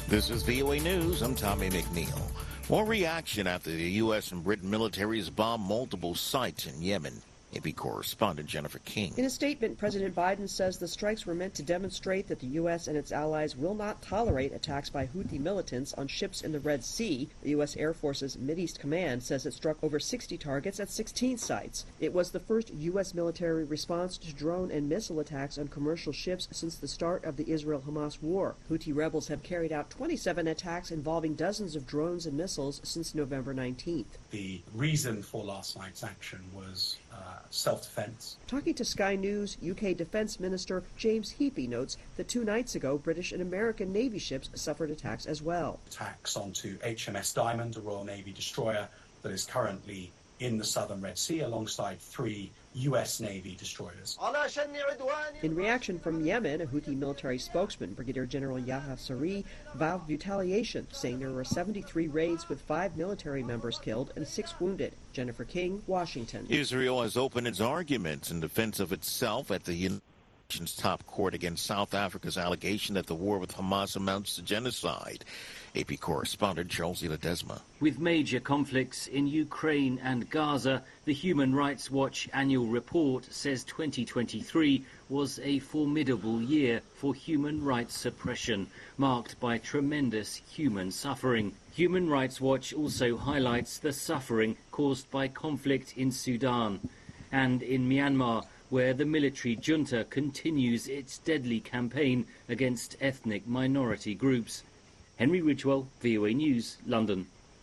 This is VOA News. I'm Tommy McNeil. More reaction after the U.S. and Britain militaries bombed multiple sites in Yemen. AP correspondent Jennifer King. In a statement, President Biden says the strikes were meant to demonstrate that the U.S. and its allies will not tolerate attacks by Houthi militants on ships in the Red Sea. The U.S. Air Force's Mideast Command says it struck over 60 targets at 16 sites. It was the first U.S. military response to drone and missile attacks on commercial ships since the start of the Israel-Hamas war. Houthi rebels have carried out 27 attacks involving dozens of drones and missiles since November 19th. The reason for last night's action was self-defense. Talking to Sky News, UK Defense Minister James Heappey notes that 2 nights ago, British and American Navy ships suffered attacks as well. Attacks onto HMS Diamond, a Royal Navy destroyer that is currently in the southern Red Sea alongside 3 U.S. Navy destroyers. In reaction from Yemen, a Houthi military spokesman, Brigadier General Yahya Saree, vowed retaliation, saying there were 73 raids with 5 military members killed and 6 wounded. Jennifer King, Washington. Israel has opened its arguments in defense of itself at the United Nations top court against South Africa's allegation that the war with Hamas amounts to genocide. AP correspondent Charles Ledesma. With major conflicts in Ukraine and Gaza, the Human Rights Watch annual report says 2023 was a formidable year for human rights suppression, marked by tremendous human suffering. Human Rights Watch also highlights the suffering caused by conflict in Sudan and in Myanmar, where the military junta continues its deadly campaign against ethnic minority groups. Henry Ridgewell, VOA News, London.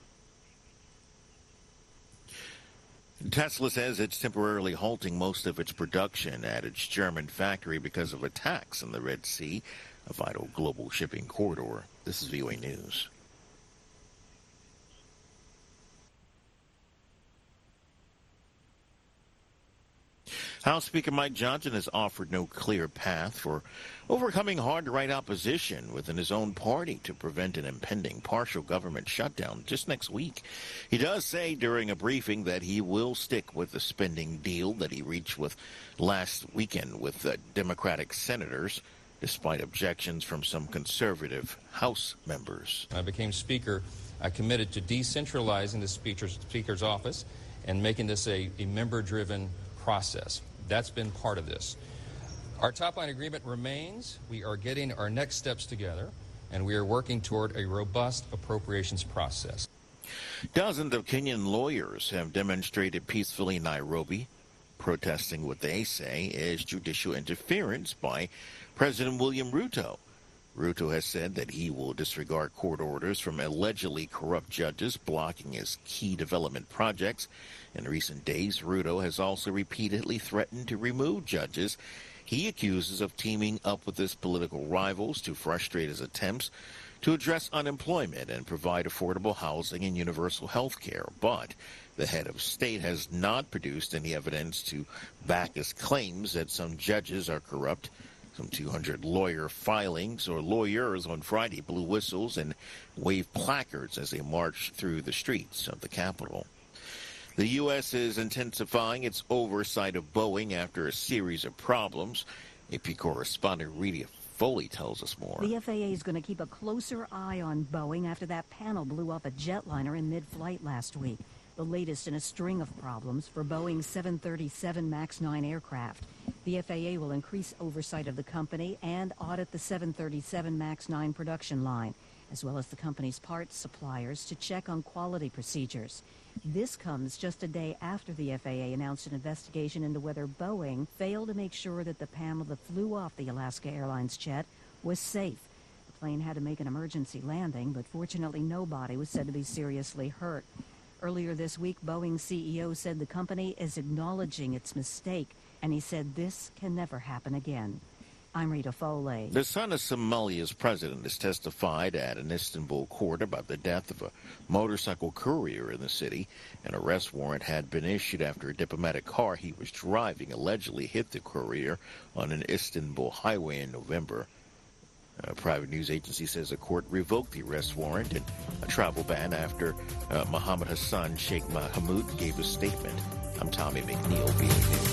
Tesla says it's temporarily halting most of its production at its German factory because of attacks in the Red Sea, a vital global shipping corridor. This is VOA News. House Speaker Mike Johnson has offered no clear path for overcoming hard-right opposition within his own party to prevent an impending partial government shutdown just next week. He does say during a briefing that he will stick with the spending deal that he reached with last weekend with Democratic senators, despite objections from some conservative House members. I became Speaker. I committed to decentralizing the Speaker's office and making this a member-driven process. That's been part of this. Our top-line agreement remains. We are getting our next steps together, and we are working toward a robust appropriations process. Dozens of Kenyan lawyers have demonstrated peacefully in Nairobi, protesting what they say is judicial interference by President William Ruto. Ruto has said that he will disregard court orders from allegedly corrupt judges blocking his key development projects. In recent days, Ruto has also repeatedly threatened to remove judges he accuses of teaming up with his political rivals to frustrate his attempts to address unemployment and provide affordable housing and universal health care. But the head of state has not produced any evidence to back his claims that some judges are corrupt. Some 200 lawyers on Friday blew whistles and waved placards as they marched through the streets of the capital. The U.S. is intensifying its oversight of Boeing after a series of problems. AP correspondent Rita Foley tells us more. The FAA is going to keep a closer eye on Boeing after that panel blew up a jetliner in mid-flight last week, the latest in a string of problems for Boeing's 737 MAX 9 aircraft. The FAA will increase oversight of the company and audit the 737 MAX 9 production line, as well as the company's parts suppliers, to check on quality procedures. This comes just a day after the FAA announced an investigation into whether Boeing failed to make sure that the panel that flew off the Alaska Airlines jet was safe. The plane had to make an emergency landing, but fortunately nobody was said to be seriously hurt. Earlier this week, Boeing's CEO said the company is acknowledging its mistake, and he said this can never happen again. I'm Rita Foley. The son of Somalia's president has testified at an Istanbul court about the death of a motorcycle courier in the city. An arrest warrant had been issued after a diplomatic car he was driving allegedly hit the courier on an Istanbul highway in November. A private news agency says the court revoked the arrest warrant and a travel ban after Mohammed Hassan Sheikh Mahmoud gave a statement. I'm Tommy McNeil, VOA News.